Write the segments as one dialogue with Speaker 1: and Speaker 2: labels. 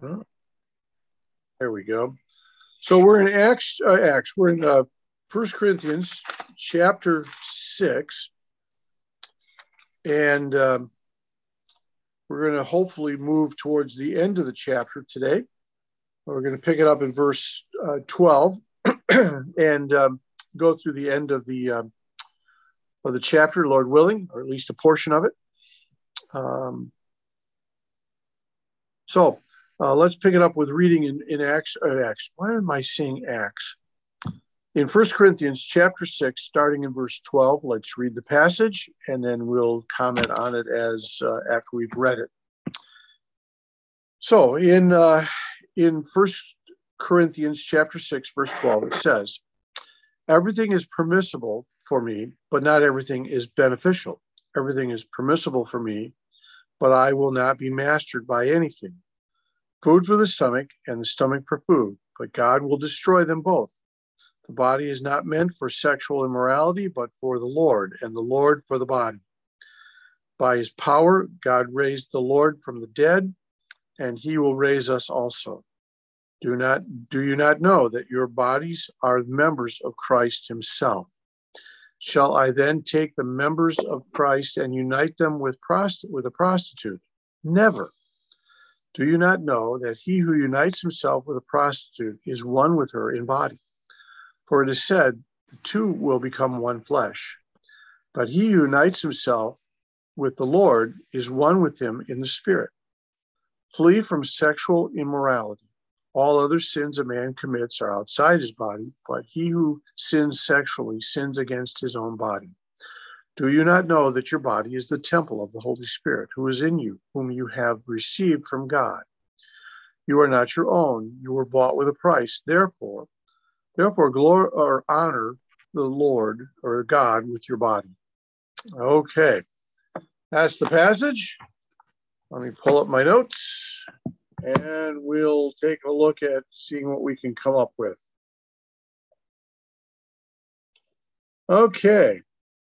Speaker 1: Oh, there we go. So we're in Acts. We're in 1 Corinthians chapter 6. And we're going to hopefully move towards the end of the chapter today. We're going to pick it up in verse 12 and go through the end of the chapter, Lord willing, or at least a portion of it. So let's pick it up with reading in Acts. Why am I saying Acts? In 1 Corinthians chapter 6, starting in verse 12, let's read the passage, and then we'll comment on it as after we've read it. So in 1 Corinthians chapter 6, verse 12, it says, "Everything is permissible for me, but not everything is beneficial. Everything is permissible for me, but I will not be mastered by anything. Food for the stomach and the stomach for food, but God will destroy them both. The body is not meant for sexual immorality, but for the Lord, and the Lord for the body. By his power, God raised the Lord from the dead, and he will raise us also. Do you not know that your bodies are members of Christ himself? Shall I then take the members of Christ and unite them with a prostitute? Never. Do you not know that he who unites himself with a prostitute is one with her in body? For it is said, the two will become one flesh. But he who unites himself with the Lord is one with him in the spirit. Flee from sexual immorality. All other sins a man commits are outside his body, but he who sins sexually sins against his own body. Do you not know that your body is the temple of the Holy Spirit, who is in you, whom you have received from God? You are not your own. You were bought with a price. Therefore, glory or honor the Lord or God with your body." Okay, that's the passage. Let me pull up my notes, and we'll take a look at seeing what we can come up with. Okay,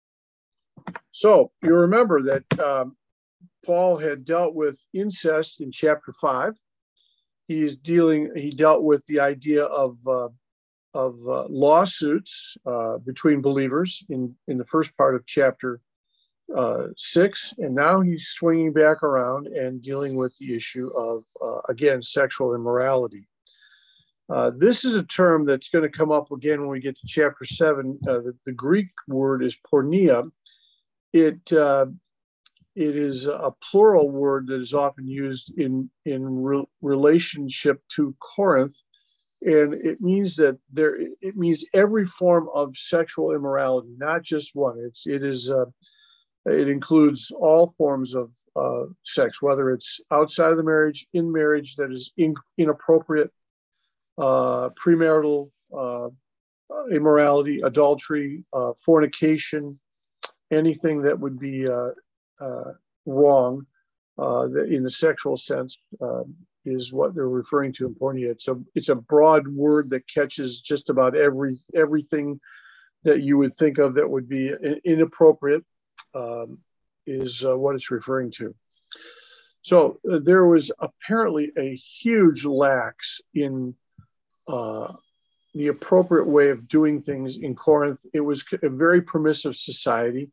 Speaker 1: so you remember that Paul had dealt with incest in chapter 5. He dealt with the idea of lawsuits between believers in the first part of chapter 6, and now he's swinging back around and dealing with the issue of, again, sexual immorality. This is a term that's going to come up again when we get to chapter 7. The Greek word is porneia. It is a plural word that is often used in relationship to Corinth. And it means that it means every form of sexual immorality, not just one. It includes all forms of sex, whether it's outside of the marriage, in marriage that is inappropriate, premarital immorality, adultery, fornication, anything that would be wrong in the sexual sense. Is what they're referring to in porneia. It's a broad word that catches just about everything that you would think of that would be inappropriate, is what it's referring to. So there was apparently a huge lax in the appropriate way of doing things in Corinth. It was a very permissive society.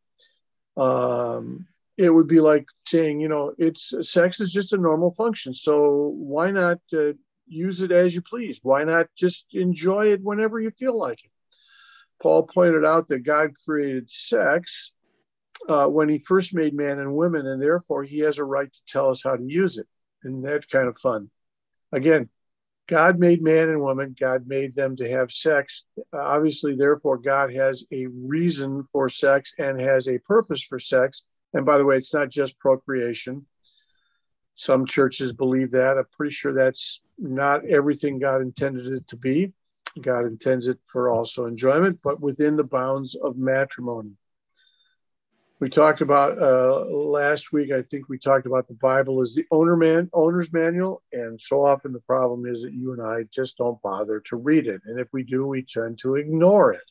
Speaker 1: It would be like saying, sex is just a normal function. So why not use it as you please? Why not just enjoy it whenever you feel like it? Paul pointed out that God created sex when he first made man and women, and therefore he has a right to tell us how to use it. And that's kind of fun. Again, God made man and woman. God made them to have sex. Obviously, therefore, God has a reason for sex and has a purpose for sex. And by the way, it's not just procreation. Some churches believe that. I'm pretty sure that's not everything God intended it to be. God intends it for also enjoyment, but within the bounds of matrimony. We talked about last week, I think we talked about the Bible as the owner's manual. And so often the problem is that you and I just don't bother to read it. And if we do, we tend to ignore it.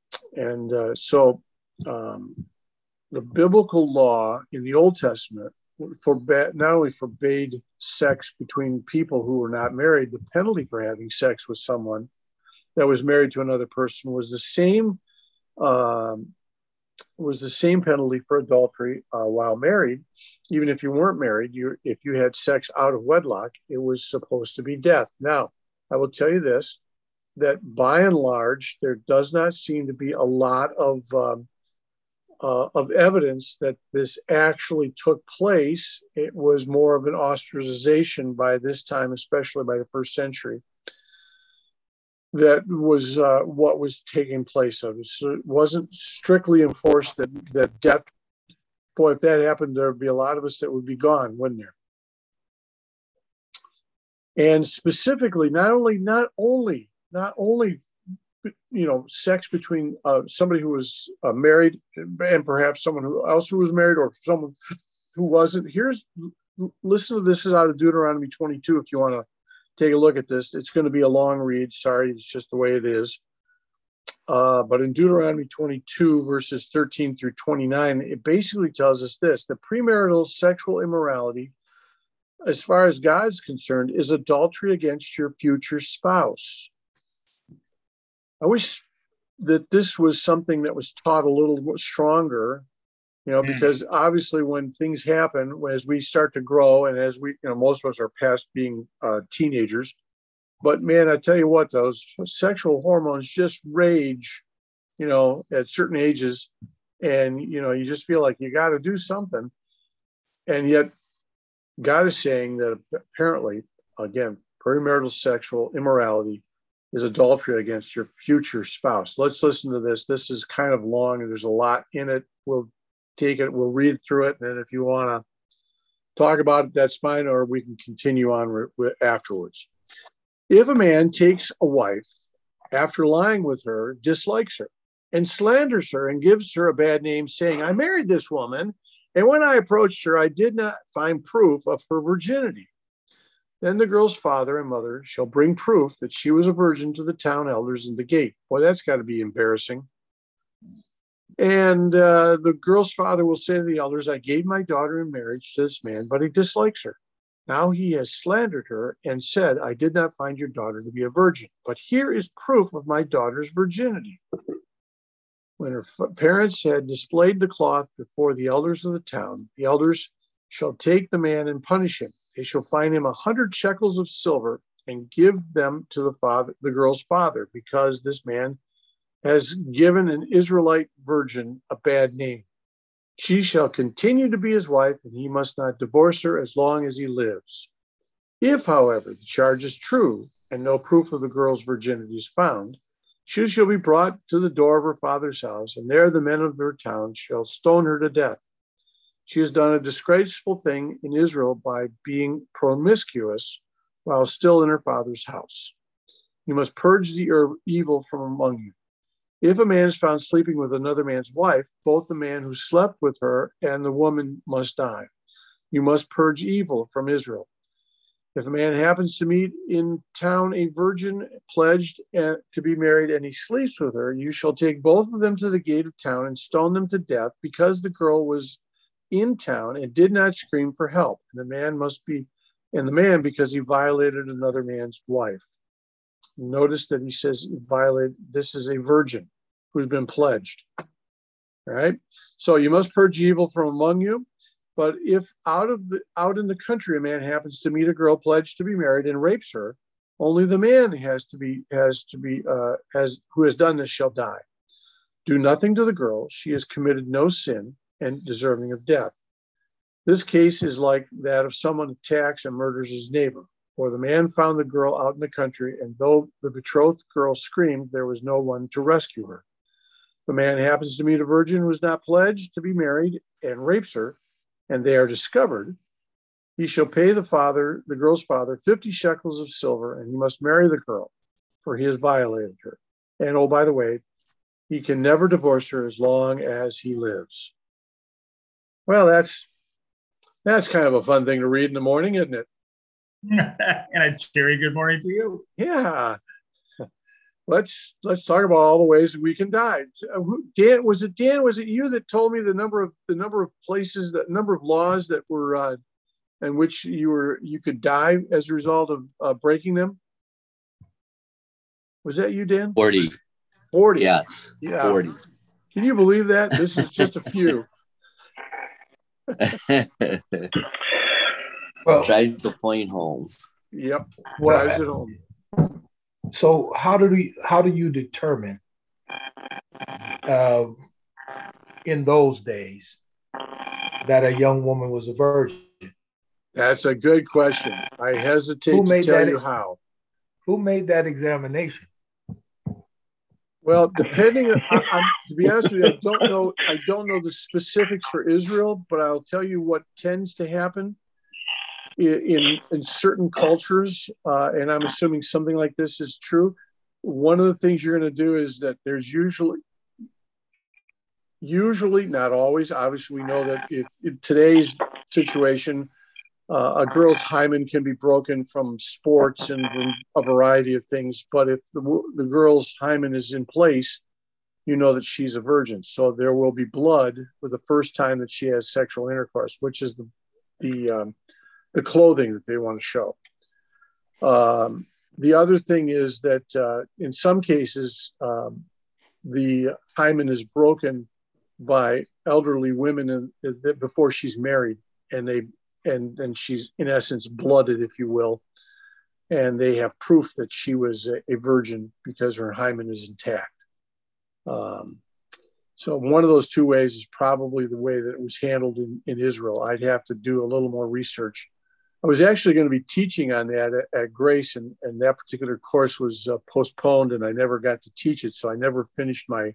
Speaker 1: And the biblical law in the Old Testament not only forbade sex between people who were not married, the penalty for having sex with someone that was married to another person was the same penalty for adultery while married. Even if you weren't married, if you had sex out of wedlock, it was supposed to be death. Now, I will tell you this, that by and large, there does not seem to be a lot of evidence that this actually took place. It was more of an ostracization by this time, especially by the first century. That was what was taking place of it. So it wasn't strictly enforced that death. Boy, if that happened, there'd be a lot of us that would be gone, wouldn't there? And specifically, not only sex between somebody who was married and perhaps someone else who was married, or someone who wasn't. Listen to this. Is out of Deuteronomy 22. If you want to take a look at this, it's going to be a long read. Sorry, it's just the way it is. But in Deuteronomy 22, verses 13 through 29, it basically tells us this: the premarital sexual immorality, as far as God's concerned, is adultery against your future spouse. I wish that this was something that was taught a little stronger, because obviously when things happen, as we start to grow, and as we, most of us are past being teenagers, but man, I tell you what, those sexual hormones just rage, at certain ages, and, you just feel like you got to do something. And yet God is saying that apparently, again, premarital sexual immorality is adultery against your future spouse. Let's listen to this. This is kind of long and there's a lot in it. We'll take it, we'll read through it. And then if you want to talk about it, that's fine, or we can continue on afterwards. If a man takes a wife after lying with her, dislikes her, and slanders her and gives her a bad name, saying, I married this woman, and when I approached her, I did not find proof of her virginity. Then the girl's father and mother shall bring proof that she was a virgin to the town elders in the gate. Boy, that's got to be embarrassing. And the girl's father will say to the elders, I gave my daughter in marriage to this man, but he dislikes her. Now he has slandered her and said, I did not find your daughter to be a virgin, but here is proof of my daughter's virginity. When her parents had displayed the cloth before the elders of the town, the elders shall take the man and punish him. They shall fine him 100 shekels of silver and give them to the girl's father, because this man has given an Israelite virgin a bad name. She shall continue to be his wife, and he must not divorce her as long as he lives. If, however, the charge is true and no proof of the girl's virginity is found, she shall be brought to the door of her father's house, and there the men of her town shall stone her to death. She has done a disgraceful thing in Israel by being promiscuous while still in her father's house. You must purge the evil from among you. If a man is found sleeping with another man's wife, both the man who slept with her and the woman must die. You must purge evil from Israel. If a man happens to meet in town a virgin pledged to be married and he sleeps with her, you shall take both of them to the gate of town and stone them to death, because the girl was in town and did not scream for help. And the man because he violated another man's wife. Notice that he says this is a virgin who's been pledged. All right. So you must purge evil from among you. But if out in the country a man happens to meet a girl pledged to be married and rapes her, only the man who has done this shall die. Do nothing to the girl; she has committed no sin and deserving of death. This case is like that of someone attacks and murders his neighbor. For the man found the girl out in the country, and though the betrothed girl screamed, there was no one to rescue her. If a man happens to meet a virgin who is not pledged to be married and rapes her, and they are discovered, he shall pay the girl's father 50 shekels of silver, and he must marry the girl, for he has violated her. And oh, by the way, he can never divorce her as long as he lives. Well, that's kind of a fun thing to read in the morning, isn't it?
Speaker 2: And a cheery good morning to you.
Speaker 1: Yeah. let's talk about all the ways we can die. Dan, was it Dan? Was it you that told me the number of places, the number of laws that were in which you could die as a result of breaking them? Was that you, Dan?
Speaker 2: 40.
Speaker 1: 40.
Speaker 2: Yes.
Speaker 1: Yeah.
Speaker 2: 40.
Speaker 1: Can you believe that? This is just a few.
Speaker 2: Well, drives the plane home.
Speaker 1: Yep. Drives it home.
Speaker 3: So how do you determine in those days that a young woman was a virgin?
Speaker 1: That's a good question. I hesitate to tell you how.
Speaker 3: Who made that examination?
Speaker 1: Well, depending on, to be honest with you, I don't know the specifics for Israel, but I'll tell you what tends to happen in certain cultures, and I'm assuming something like this is true. One of the things you're going to do is that there's usually, not always, obviously we know that in today's situation, a girl's hymen can be broken from sports and from a variety of things. But if the girl's hymen is in place, you know that she's a virgin. So there will be blood for the first time that she has sexual intercourse, which is the clothing that they want to show. The other thing is that in some cases, the hymen is broken by elderly women before she's married, and she's in essence blooded, if you will, and they have proof that she was a virgin because her hymen is intact. So one of those two ways is probably the way that it was handled in Israel. I'd have to do a little more research. I was actually going to be teaching on that at Grace, and that particular course was postponed, and I never got to teach it. So I never finished my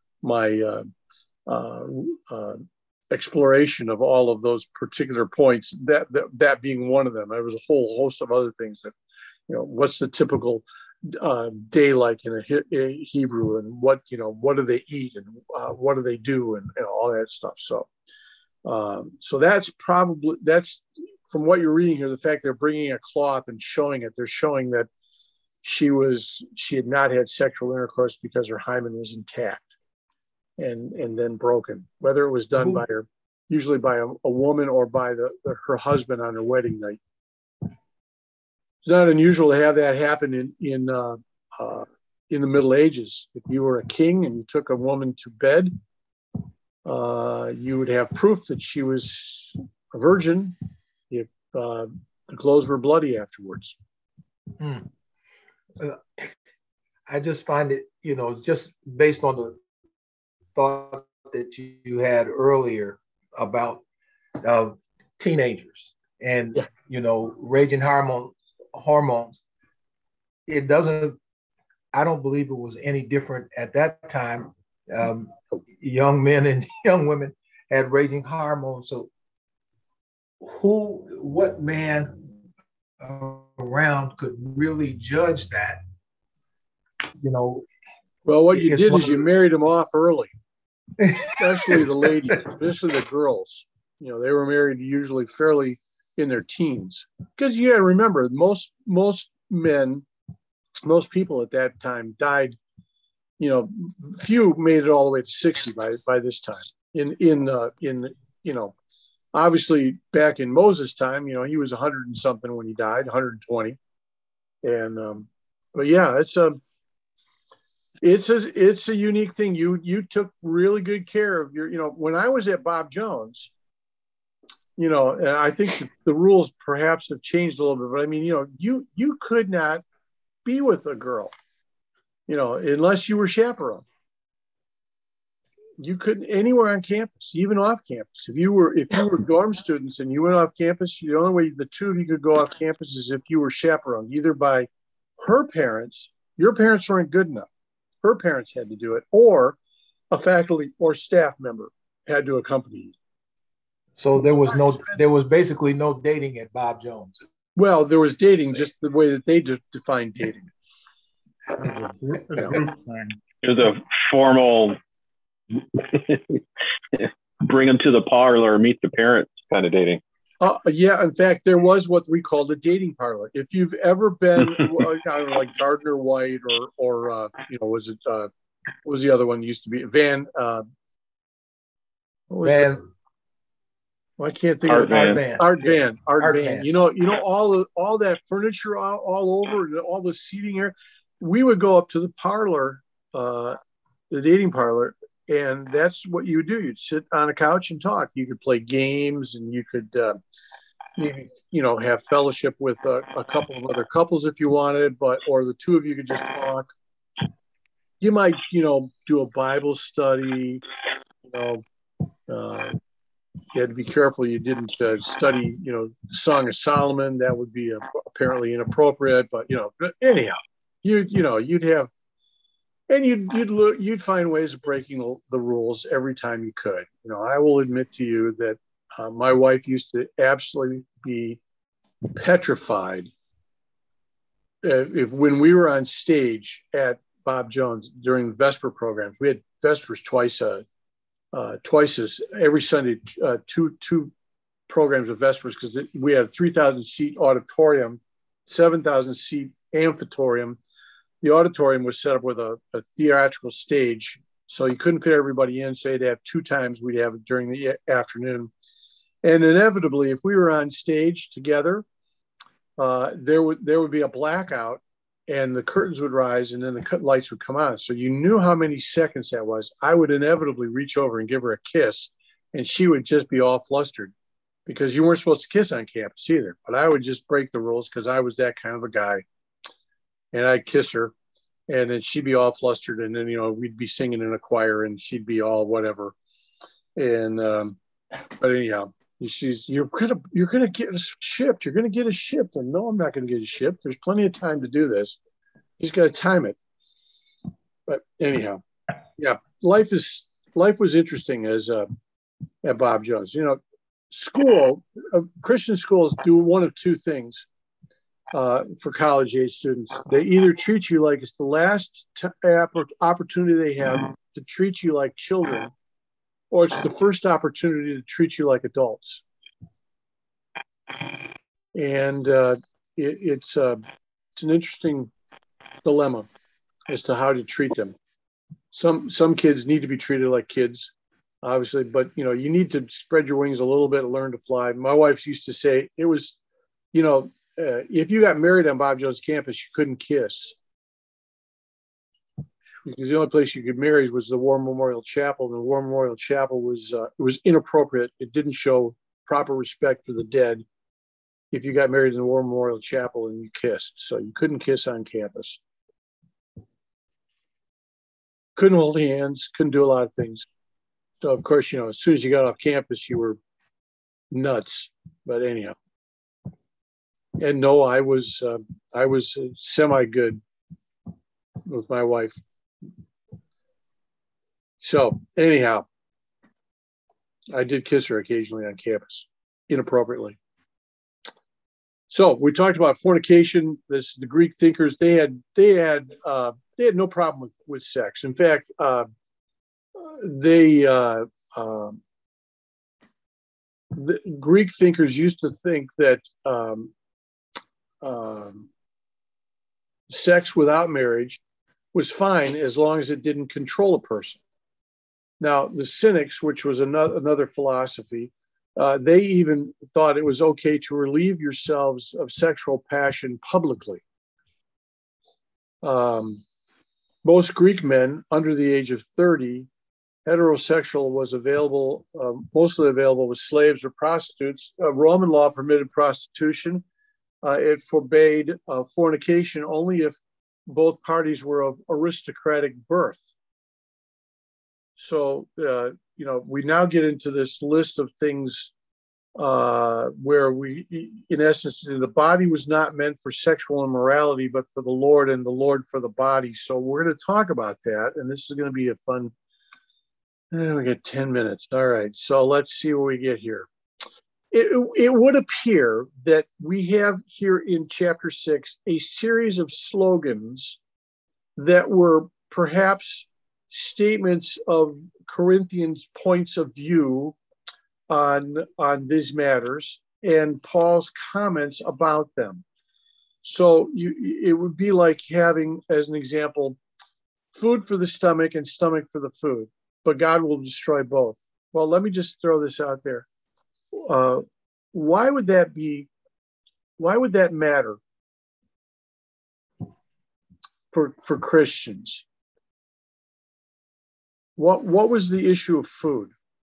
Speaker 1: exploration of all of those particular points, that being one of them. There was a whole host of other things that, what's the typical day like in a Hebrew, and what do they eat, and what do they do, and all that stuff. So that's from what you're reading here, the fact they're bringing a cloth and showing it, they're showing that she had not had sexual intercourse because her hymen was intact and then broken, whether it was done by her, usually by a woman, or by her husband on her wedding night. It's not unusual to have that happen in the Middle Ages. If you were a king and you took a woman to bed, you would have proof that she was a virgin if the clothes were bloody afterwards.
Speaker 3: I just find it, just based on the thought that you had earlier about teenagers and raging hormones. I don't believe it was any different at that time. Young men and young women had raging hormones. So what man around could really judge that?
Speaker 1: Well, what you did is you married them off early. Especially the ladies, especially the girls. They were married usually fairly in their teens. Because you got to remember, most people at that time died. Few made it all the way to 60 by this time. Obviously back in Moses' time, he was 100 and something when he died, 120. And but yeah, it's a unique thing. You took really good care of your, when I was at Bob Jones, and I think the rules perhaps have changed a little bit, but I mean, you could not be with a girl, unless you were chaperone. You couldn't anywhere on campus, even off campus. If you were dorm students and you went off campus, the only way the two of you could go off campus is if you were chaperoned, either by her parents. Your parents weren't good enough. Her parents had to do it, or a faculty or staff member had to accompany you.
Speaker 3: So there was basically no dating at Bob Jones.
Speaker 1: Well, there was dating, just the way that they defined dating.
Speaker 4: It was a formal bring them to the parlor, meet the parents kind of dating.
Speaker 1: Yeah, in fact, there was what we called a dating parlor. If you've ever been, I don't know, like Gardner White or was it what was the other one used to be Van? What was
Speaker 3: Van
Speaker 1: well, I can't think
Speaker 4: Art
Speaker 1: of it.
Speaker 4: Van.
Speaker 1: Art
Speaker 3: Art
Speaker 1: Van.
Speaker 3: Van.
Speaker 1: All that furniture all over, all the seating area. We would go up to the parlor, the dating parlor, and that's what you would do. You'd sit on a couch and talk. You could play games, and you could maybe have fellowship with a couple of other couples if you wanted, or the two of you could just talk. You might do a Bible study. You had to be careful you didn't study Song of Solomon. That would be apparently inappropriate, but anyhow, you'd have, and you'd find ways of breaking the rules every time you could. I will admit to you that my wife used to absolutely be petrified if when we were on stage at Bob Jones during the Vesper programs. We had Vespers twice as every Sunday, two programs of Vespers, because we had a 3,000 seat auditorium, 7,000 seat amphitheater. The auditorium was set up with a theatrical stage, so you couldn't fit everybody in. So you'd have two times we'd have it during the afternoon. And inevitably, if we were on stage together, there would be a blackout, and the curtains would rise, and then the lights would come on. So you knew how many seconds that was. I would inevitably reach over and give her a kiss, and she would just be all flustered because you weren't supposed to kiss on campus either. But I would just break the rules because I was that kind of a guy. And I'd kiss her, and then she'd be all flustered, and then we'd be singing in a choir, and she'd be all whatever. And but anyhow, you're gonna get us shipped. You're gonna get us shipped, and no, I'm not gonna get us shipped. There's plenty of time to do this. You just got to time it. But anyhow, yeah, life was interesting as at Bob Jones. Christian schools do one of two things. For college age students, they either treat you like it's the last opportunity they have to treat you like children, or it's the first opportunity to treat you like adults. And it's an interesting dilemma as to how to treat them. Some kids need to be treated like kids, obviously, but you need to spread your wings a little bit and learn to fly. My wife used to say it was, if you got married on Bob Jones campus, you couldn't kiss, because the only place you could marry was the War Memorial Chapel. And the War Memorial Chapel was inappropriate. It didn't show proper respect for the dead if you got married in the War Memorial Chapel and you kissed. So you couldn't kiss on campus. Couldn't hold hands, couldn't do a lot of things. So of course, as soon as you got off campus, you were nuts. But anyhow. And no, I was semi good with my wife. So anyhow, I did kiss her occasionally on campus, inappropriately. So we talked about fornication. The Greek thinkers, they had no problem with sex. In fact, the Greek thinkers used to think that sex without marriage was fine as long as it didn't control a person. Now, the Cynics, which was another philosophy, they even thought it was okay to relieve yourselves of sexual passion publicly. Most Greek men under the age of 30, heterosexual was available, mostly available with slaves or prostitutes. Roman law permitted prostitution. It forbade fornication only if both parties were of aristocratic birth. So, we now get into this list of things where we, in essence, the body was not meant for sexual immorality, but for the Lord, and the Lord for the body. So we're going to talk about that, and this is going to be a fun. We got 10 minutes. All right, so let's see what we get here. It would appear that we have here in chapter 6 a series of slogans that were perhaps statements of Corinthians' points of view on these matters. and Paul's comments about them. So it would be like having, as an example, food for the stomach and stomach for the food, but God will destroy both. Well, let me just throw this out there. Why would that be? Why would that matter for Christians? What was the issue of food?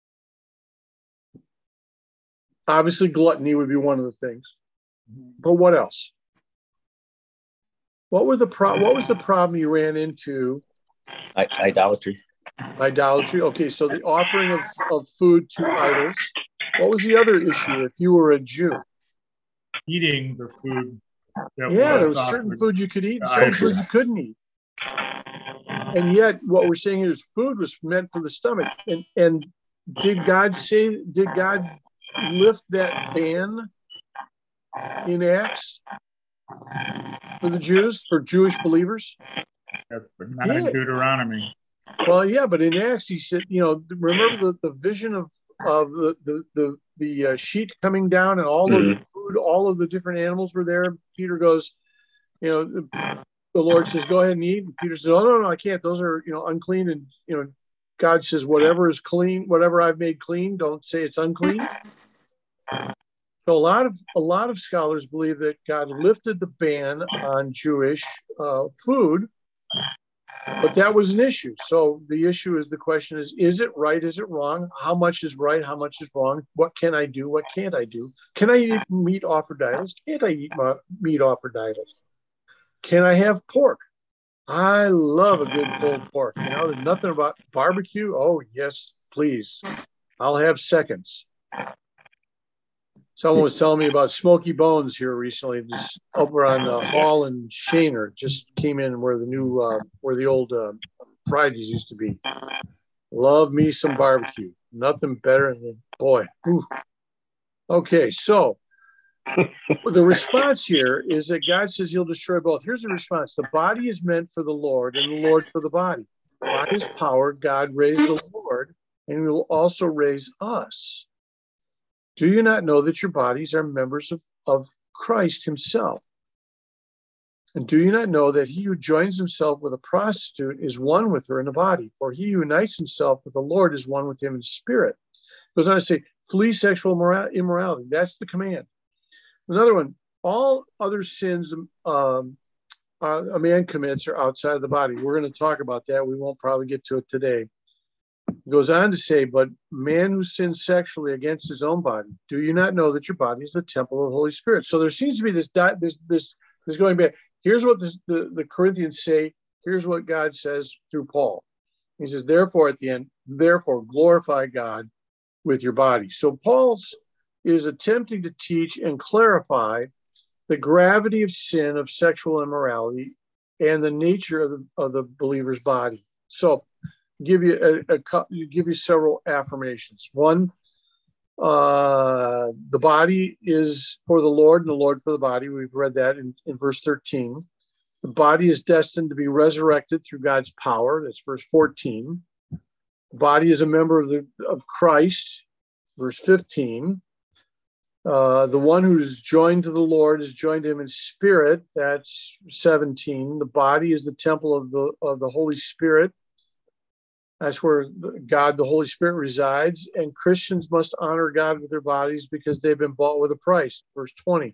Speaker 1: Obviously, gluttony would be one of the things. But what else? What was the problem you ran into?
Speaker 2: Idolatry.
Speaker 1: Idolatry. Okay, so the offering of food to idols. What was the other issue if you were a Jew?
Speaker 5: Eating the food.
Speaker 1: There was certain food you could eat and certain food you couldn't eat. And yet what we're saying is food was meant for the stomach. And did God lift that ban in Acts for the Jews, for Jewish believers?
Speaker 5: But not in Deuteronomy.
Speaker 1: Well, yeah, but in Acts he said, remember the vision of the sheet coming down and all of the food, all of the different animals were there. Peter goes, the Lord says, go ahead and eat. And Peter says, oh, no, I can't. Those are, unclean. And, God says, whatever is clean, whatever I've made clean, don't say it's unclean. So a lot of scholars believe that God lifted the ban on Jewish food, but that was an issue. So the question is it right? Is it wrong? How much is right? How much is wrong? What can I do? What can't I do? Can I eat meat offered to idols? Can't I eat meat offered to idols? Can I have pork? I love a good pulled pork. There's nothing about barbecue. Oh, yes, please. I'll have seconds. Someone was telling me about Smoky Bones here recently, just over on Hall and Shaner. Just came in where the old Fridays used to be. Love me some barbecue. Nothing better than, boy. Whew. Okay, so the response here is that God says he'll destroy both. Here's the response. The body is meant for the Lord and the Lord for the body. By his power, God raised the Lord and he will also raise us. Do you not know that your bodies are members of Christ himself? And do you not know that he who joins himself with a prostitute is one with her in the body? For he who unites himself with the Lord is one with him in spirit. Goes on to say, flee sexual immorality. That's the command. Another one, all other sins a man commits are outside of the body. We're going to talk about that. We won't probably get to it today. It goes on to say, but man who sins sexually against his own body, do you not know that your body is the temple of the Holy Spirit? So there seems to be this going back. Here's what the Corinthians say. Here's what God says through Paul. He says, therefore, at the end, glorify God with your body. So Paul's is attempting to teach and clarify the gravity of sin, of sexual immorality, and the nature of the believer's body. So give you several affirmations. One, the body is for the Lord and the Lord for the body. We've read that in verse 13. The body is destined to be resurrected through God's power. That's verse 14. The body is a member of Christ, verse 15. The one who's joined to the Lord is joined to him in spirit. That's 17. The body is the temple of the Holy Spirit. That's where God, the Holy Spirit, resides. And Christians must honor God with their bodies because they've been bought with a price. Verse 20.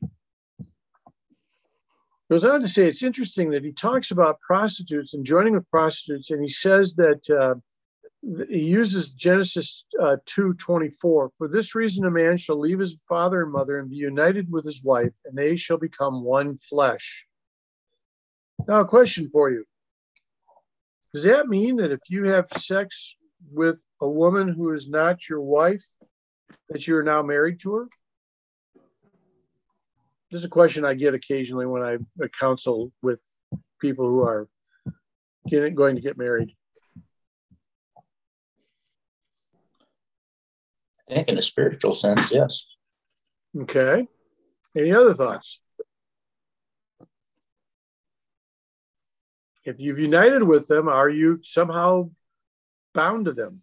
Speaker 1: Goes on to say, it's interesting that he talks about prostitutes and joining with prostitutes, and he says that he uses Genesis 2:24. For this reason, a man shall leave his father and mother and be united with his wife, and they shall become one flesh. Now, a question for you. Does that mean that if you have sex with a woman who is not your wife, that you're now married to her? This is a question I get occasionally when I counsel with people who are going to get married.
Speaker 2: I think in a spiritual sense, yes.
Speaker 1: Okay. Any other thoughts? If you've united with them, are you somehow bound to them?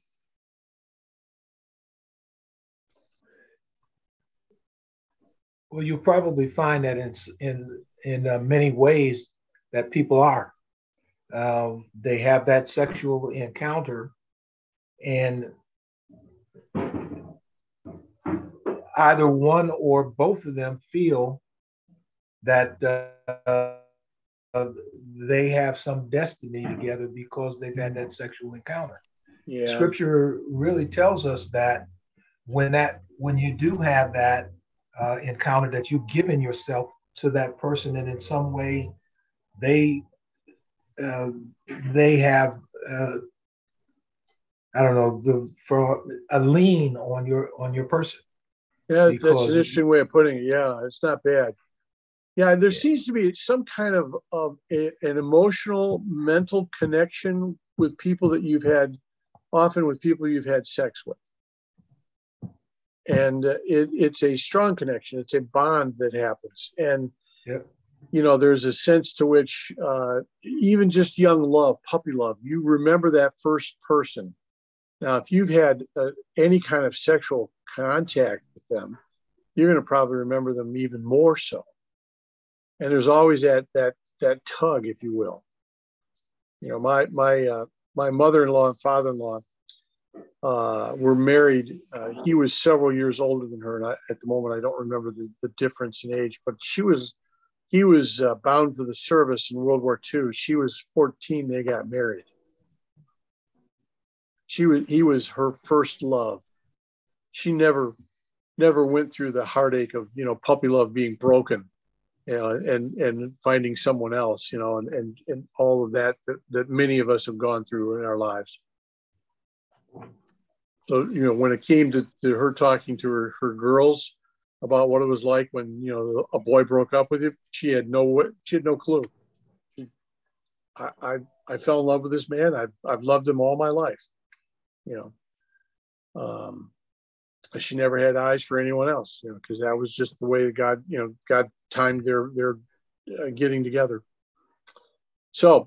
Speaker 3: Well, you probably find that in many ways that people are. They have that sexual encounter, and either one or both of them feel that they have some destiny together because they've had that sexual encounter.
Speaker 1: Yeah.
Speaker 3: Scripture really tells us that when you do have that encounter, that you've given yourself to that person, and in some way they uh, they have I don't know for a lien on your person.
Speaker 1: Yeah, that's an interesting way of putting it. Yeah, it's not bad. Yeah, there seems to be some kind of an emotional, mental connection with people that you've had, often with people you've had sex with. And it's a strong connection. It's a bond that happens. And, there's a sense to which even just young love, puppy love, you remember that first person. Now, if you've had any kind of sexual contact with them, you're going to probably remember them even more so. And there's always that tug, if you will. My mother-in-law and father-in-law were married. He was several years older than her, and at the moment I don't remember the difference in age. But he was bound for the service in World War II. She was 14. They got married. He was her first love. She never went through the heartache of puppy love being broken, and finding someone else, and all of that many of us have gone through in our lives. So when it came to her talking to her girls about what it was like when a boy broke up with you, she had no clue. I fell in love with this man. I've loved him all my life. She never had eyes for anyone else, because that was just the way that God timed their getting together. So,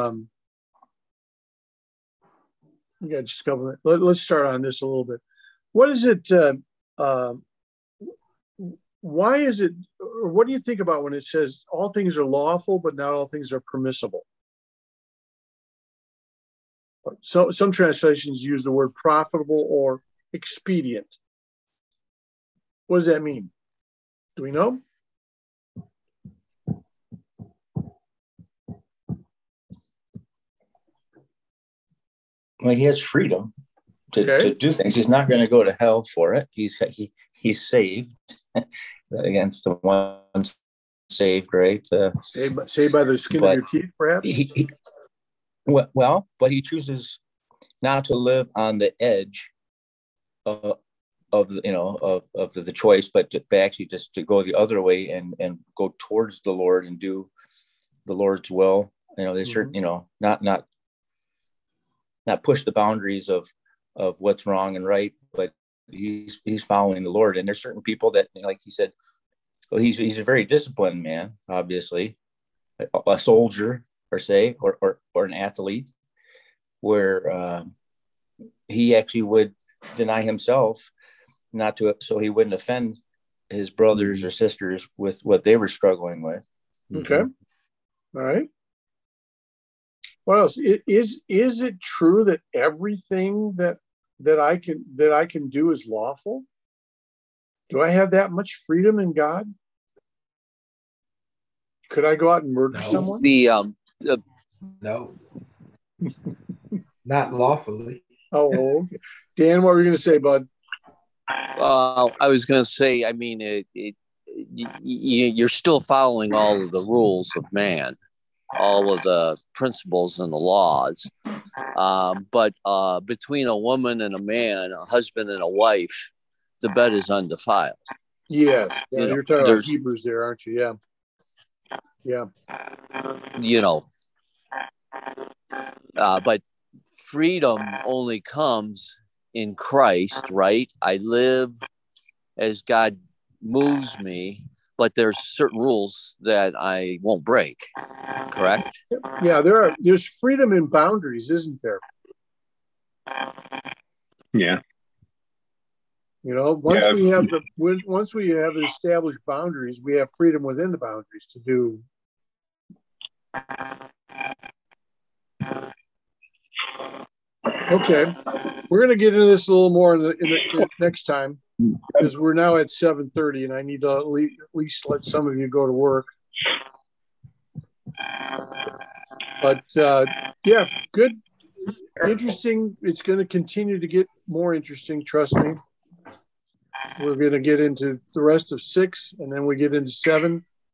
Speaker 1: we got just a couple of minutes. Let's start on this a little bit. What is it? Why is it? Or what do you think about when it says all things are lawful, but not all things are permissible? So some translations use the word profitable or expedient. What does that mean? Do we know?
Speaker 2: Well, he has freedom to do things. He's not going to go to hell for it. He's saved against the one saved, right?
Speaker 1: Saved by the skin of your teeth, perhaps.
Speaker 2: But he chooses not to live on the edge of the choice, but to actually just to go the other way and go towards the Lord and do the Lord's will. There's certain, not push the boundaries of what's wrong and right, but he's following the Lord. And there's certain people that, like he said, he's a very disciplined man, obviously, a soldier or an athlete, where he actually would deny himself so he wouldn't offend his brothers or sisters with what they were struggling with.
Speaker 1: Okay. All right. What else? Is it true that everything that I can do is lawful? Do I have that much freedom in God? Could I go out and murder someone?
Speaker 3: No, not lawfully.
Speaker 1: Oh, okay. Dan, what were you going to say, bud?
Speaker 6: I was going to say, you're still following all of the rules of man, all of the principles and the laws. But between a woman and a man, a husband and a wife, the bed is undefiled.
Speaker 1: Yes. You're talking about Hebrews there, aren't you? Yeah. Yeah.
Speaker 6: But freedom only comes in Christ, right? I live as God moves me, but there's certain rules that I won't break. Correct?
Speaker 1: Yeah, there's freedom in boundaries, isn't there?
Speaker 4: Yeah.
Speaker 1: You know, once
Speaker 4: Yeah.
Speaker 1: once we have established boundaries, we have freedom within the boundaries to do. Okay, we're going to get into this a little more in the next time, because we're now at 7:30, and I need to at least let some of you go to work. But yeah, good, interesting. It's going to continue to get more interesting. Trust me. We're going to get into the rest of 6, and then we get into 7.